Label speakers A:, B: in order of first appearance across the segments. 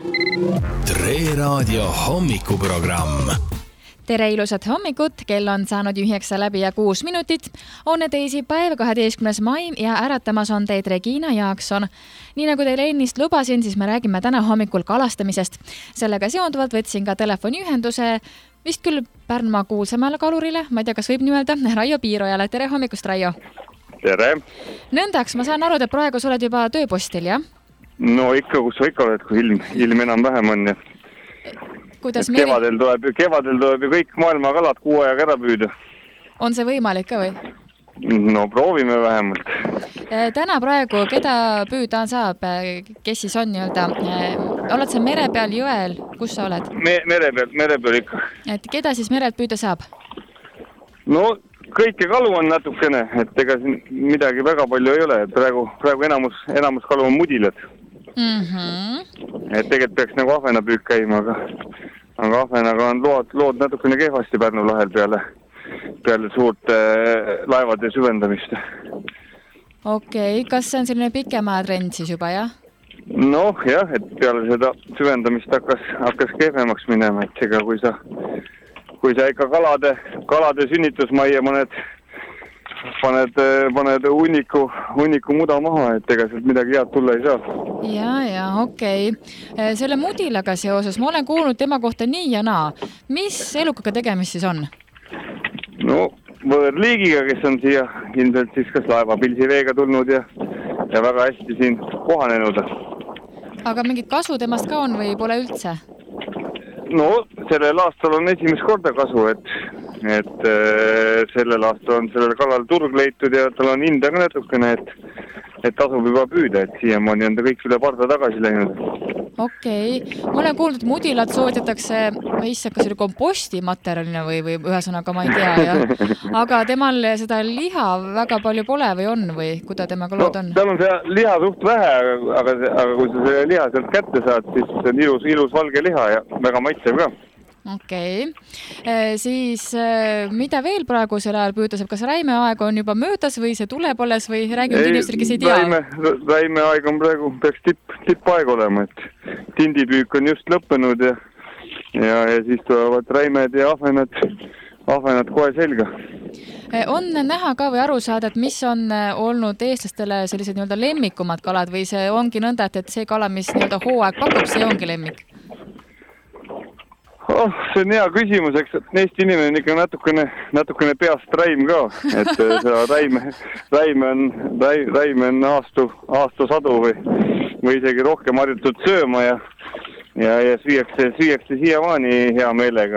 A: Tre Raadio hommikuprogramm.
B: Tere ilusat hommikut, kell on saanud 9 läbi ja 6 minutit. On teisipäev, 12. mai ja äratamas on teid Regina Jaakson. Nii nagu teile ennist lubasin, siis me räägime täna hommikul kalastamisest. Sellega seonduvalt võtsin ka telefoniühenduse vist küll Pärnumaa kuulsamale kalurile, ma ei tea, kas võib nimelda, Raio Piirojale. Tere hommikust, Raio!
C: Tere!
B: Nõndaks, ma saan aru, et praegu sa oled juba tööpostil, jah?
C: No ikka, kus sa ikka oled, kui ilm enam vähem on. Ja. Kevadel tuleb ju kõik maailma kalad kuu ajaga ära püüda. On
B: see võimalik ka või?
C: No proovime vähemalt.
B: Täna praegu, keda püüda saab, kes siis on nii-öelda? Oled sa mere peal, jõel? Kus sa oled?
C: Mere peal ikka.
B: Et keda siis merelt püüda saab? No
C: kõike kalu on natukene, et ega siin midagi väga palju ei ole. Praegu enamus kalu on mudilad. Et tegelikult peaks nagu ahvenapüük käima, aga ahvenaga on lood natukene kehvasti Pärnu lahel peale suurt laevade süvendamist.
B: Okei, kas see on selline pikema trend siis juba, jah?
C: Noh, jah, et peale seda süvendamist hakkas kehvemaks minema, et ega kui sa ikka kalade sünnitusmajja paned hunniku muda maha, et ega sealt midagi head tulla ei saa.
B: Ja, okei. Selle mudilaga seoses ma olen kuulnud tema kohta nii ja naa. Mis elukaga tegemist siis on?
C: No, võõrliigiga, kes on siia ilmselt siis kas laeva pilsiveega tulnud ja väga hästi siin kohanenud.
B: Aga mingit kasu temast ka on või pole üldse?
C: No, sellel aastal on esimest korda kasu, et sellel aastal on sellel kalal turg leitud ja tal on hinda ka natukene, et tasub juba püüda, et siiamaani on ta kõik üle parda tagasi läinud.
B: Okei. Ma olen kuulnud, et mudilad soovitatakse, kas oli kompostimaterjalina või ühesõnaga ma ei tea, jah. Aga temal seda liha väga palju pole või on või kuida temaga lood on?
C: No, tal on see liha suht vähe, aga kui sa selle liha sealt kätte saad, siis see on ilus valge liha ja väga maitsev ka.
B: Okei. Siis mida veel praegu selle ajal püüda saab? Kas räimeaeg on juba möödas või see tuleb alles või räägime inimestel, kes ei tea?
C: Räimeaeg on praegu, peaks tippaeg olema, et tindipüük on just lõppenud ja siis tulevad räimed ja ahvenad kohe selga.
B: On näha ka või aru saada, et mis on olnud eestlastele sellised nii-öelda lemmikumad kalad või see ongi nõnda, et see kala, mis nii-öelda hooaeg pakub, see ongi lemmik?
C: See on hea küsimus, eks Eesti inimene on ikka natukene peast räim ka, et seda räime on aastasadu või isegi rohkem harjutud sööma ja süüakse siiamaani hea meelega.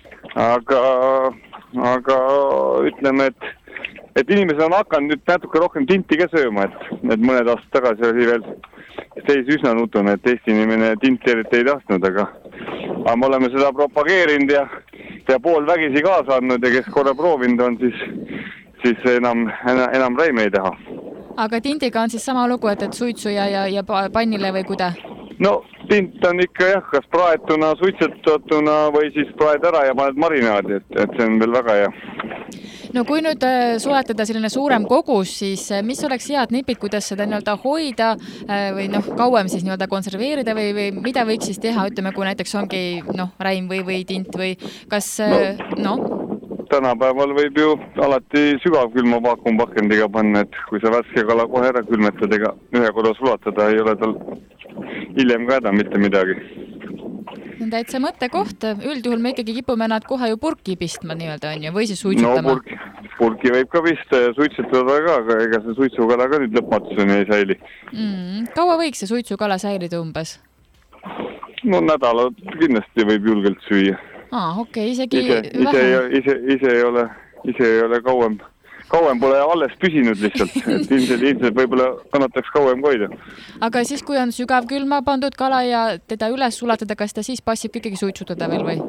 C: Aga ütleme, et inimesed on hakanud nüüd natuke rohkem tinti ka sööma, et mõned aastad tagasi oli veel seis üsna nutune, et Eesti inimene tinti eriti ei tahtnud, aga me oleme seda propageerinud ja pool vägisi kaasa andnud ja kes korra proovinud on, siis enam räime ei taha.
B: Aga tintiga on siis sama lugu, et suitsu ja pannile või kuida?
C: No, tint on ikka jah, kas praetuna, suitsetatuna või siis praed ära ja paned marinaadi, et see on veel väga hea.
B: No kui nüüd soetada selline suurem kogus, siis mis oleks head nipid, kuidas seda nii-öelda hoida või kauem siis nii-öelda konserveerida või mida võiks siis teha, ütleme, kui näiteks ongi räim või tint või kas
C: Tänapäeval võib ju alati sügavkülma vaakumpakendiga panna, et kui sa värske kala kohe ära külmetad ega ühe korra sulatada, ei ole tal hiljem ka häda mitte midagi.
B: Täitsa mõttekoht. Üldjuhul me ikkagi kipume nad kohe ju purki pistma nii-öelda on ju, või siis suitsutama?
C: No purki võib ka pista ja suitsutada ka, aga ega see suitsukala ka nüüd lõpmatuseni ei säili.
B: Kaua võiks see suitsukala säilida umbes?
C: No nädala kindlasti võib julgelt süüa.
B: Okei, isegi
C: ise ei ole kauem pole alles püsinud lihtsalt, et ilmselt võib-olla kannataks kauem hoida.
B: Aga siis, kui on sügavkülma pandud kala ja teda üles sulatada, kas ta siis passib ikkagi suitsutada veel või?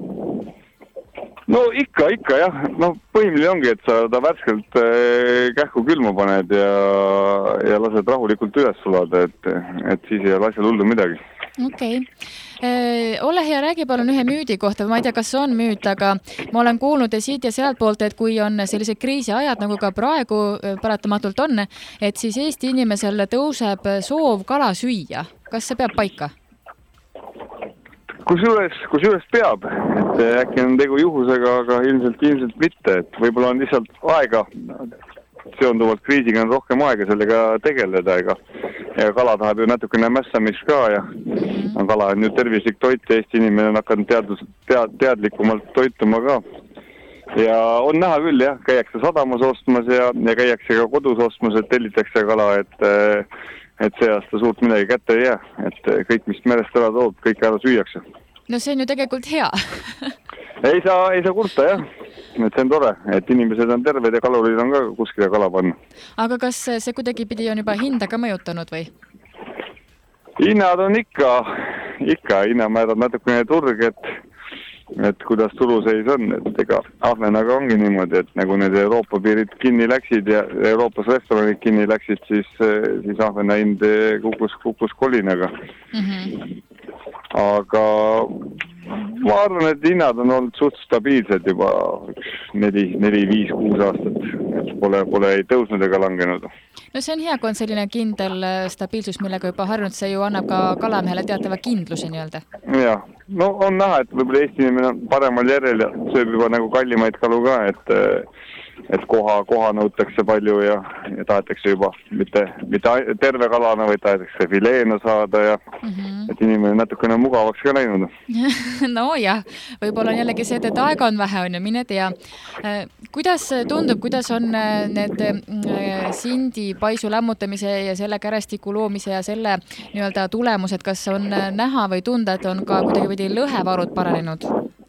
C: No ikka jah. Põhimõtteliselt ongi, et sa ta värskelt kähku külma paned ja lased rahulikult üles sulada, et siis ei ole asjal hullu midagi.
B: Okei. Ole hea, räägi palun ühe müüdi kohta, ma ei tea, kas see on müüt, aga ma olen kuulnud siit ja sealt poolt, et kui on sellised kriisiajad, nagu ka praegu paratamatult on, et siis Eesti inimesel tõuseb soov kala süüa. Kas see peab paika?
C: kusjuures peab, et äkki on tegu juhusega, aga ilmselt mitte, et võib-olla on lihtsalt aega, seonduvalt kriisiga on rohkem aega sellega tegeleda, ega kala tahab ju natukene mässamist ka ja kala on ju tervislik toit ja Eesti inimene on hakanud teadlikumalt toituma ka. Ja on näha küll jah, käiakse sadamas ostmas ja käiakse ka kodus ostmas, et tellitakse kala, et see aasta suurt midagi kätte ei jää, et kõik, mis merest ära toob, kõik ära süüakse.
B: No see on ju tegelikult hea.
C: ei saa kurta jah, et see on tore, et inimesed on terved ja kalurid on ka kuskile kala panna.
B: Aga kas see kuidagi pidi on juba hinda ka mõjutanud või?
C: Hinnad on ikka hinnamäärad natukene turg, et kuidas turuseis on, et ega ahvenaga ongi niimoodi, et nagu need Euroopa piirid kinni läksid ja Euroopas restoranid kinni läksid, siis ahvena hind kukkus kolinaga. Aga ma arvan, et hinnad on olnud suht stabiilsed juba 4, 5, 6 aastat, et pole ei tõusnud ega langenud.
B: No see on hea, kui on selline kindel stabiilsus, millega juba harjunud, see ju annab ka kalamehele teatava kindluse nii-öelda.
C: Jah, no on näha, et võib-olla Eesti inimene on paremal järjel ja sööb juba nagu kallimaid kalu ka, et koha nõutakse palju ja tahetakse juba mitte terve kalana, vaid tahetakse fileena saada ja et inimene natukene mugavaks ka läinud.
B: No jah, võib-olla on jällegi see, et aega on vähe, on ju, mine tea. Kuidas tundub, kuidas on need sindi paisu lämmutamise ja selle kärastiku loomise ja selle nii-öelda tulemused, kas on näha või tunda, et on ka kuidagi lõhevarud paranenud?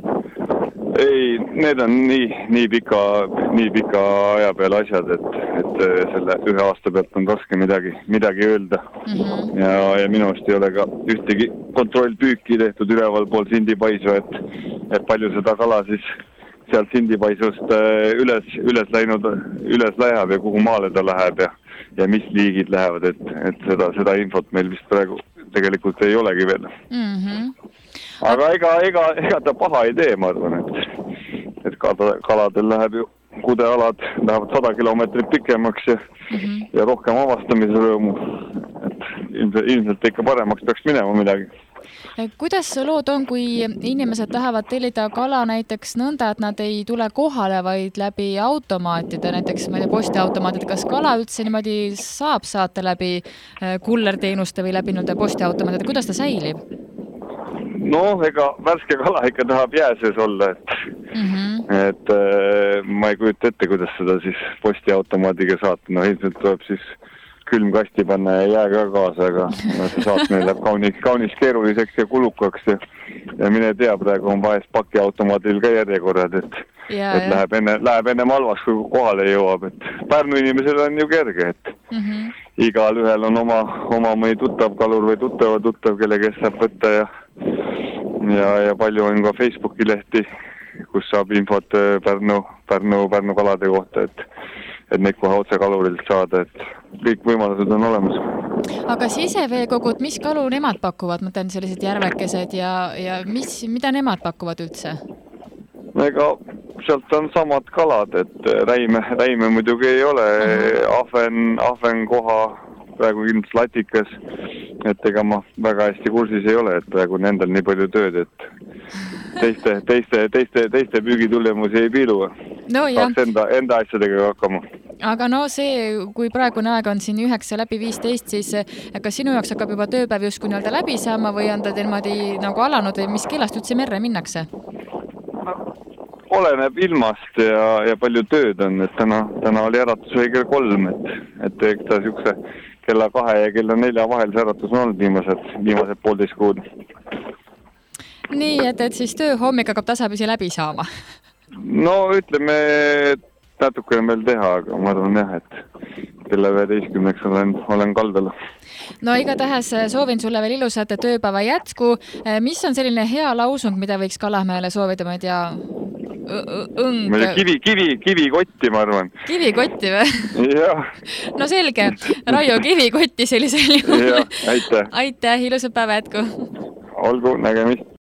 C: Ei, need on nii pika aja peale asjad, et selle ühe aasta pealt on raske midagi öelda. Ja minu arust ei ole ka ühtegi kontrollpüüki tehtud üleval pool sindipaisu, et palju seda kala siis sealt sindipaisust üles läheb ja kuhu maale ta läheb ja mis liigid lähevad, et seda infot meil vist praegu tegelikult ei olegi veel. Aga ega ta paha ei tee, ma arvan, et kaladel läheb ju kudealad lähevad 100 kilomeetrit pikemaks ja rohkem avastamise rõõmu. Et ilmselt ikka paremaks peaks minema midagi.
B: Kuidas lood on, kui inimesed tahavad tellida kala näiteks nõnda, et nad ei tule kohale, vaid läbi automaatide, näiteks postiautomaatide, kas kala üldse niimoodi saab saata läbi kullerteenuste või läbi postiautomaatide, kuidas ta säilib?
C: No, ega värske kala ikka tahab jää sees olla, et ma ei kujuta ette, kuidas seda siis postiautomaadiga saata. No ilmselt tuleb siis külmkasti panna ja jää ka kaasa, aga see saatmine läheb kaunis keeruliseks ja kulukaks ja mine tea, praegu on vahest pakiautomaadil ka järjekorrad, et läheb enne malvaks, kui kohale jõuab. Et Pärnu inimesel on ju kerge, et igal ühel on oma mõni tuttav kalur või tuttav, kelle kes saab võtta ja palju on ka Facebooki lehti, kus saab infot Pärnu kalade kohta, et neid kohe otse kalurilt saada, et kõik võimalused on olemas.
B: Aga siseveekogud, mis kalu nemad pakuvad? Ma tean sellised järvekesed ja mida nemad pakuvad üldse?
C: Ega sealt on samad kalad, et räime muidugi ei ole, ahven koha praegu ilmselt latikas, et ega ma väga hästi kursis ei ole, et praegu nendel nii palju tööd, et teiste püügitulemusi ei piilu.
B: No,
C: saaks enda asjadega hakkama.
B: Aga no see, kui praegune aeg on siin 9:15, siis kas sinu jaoks hakkab juba tööpäev justkui nii-öelda läbi saama või on ta niimoodi nagu alanud või mis kellast üldse merre minnakse?
C: Oleneb ilmast ja palju tööd on, et täna oli äratus või kell 3, et eks ta siukse kella 2 ja kella 4 vahel see äratus on olnud viimased 1,5 kuud.
B: Nii, et siis tööhommik hakkab tasapisi läbi saama?
C: No ütleme, natuke on veel teha, aga ma arvan jah, et kella 11 olen kaldal.
B: No igatahes soovin sulle veel ilusat tööpäeva jätku. Mis on selline hea lausung, mida võiks Kalamehele soovida, ma ei tea,
C: Kivikotti, ma arvan.
B: Kivikotti või?
C: Jah.
B: No selge, Raio Kivikotti sellisel juhul.
C: Jah, aitäh.
B: Aitäh, ilusat päeva jätku.
C: Olgu, nägemist.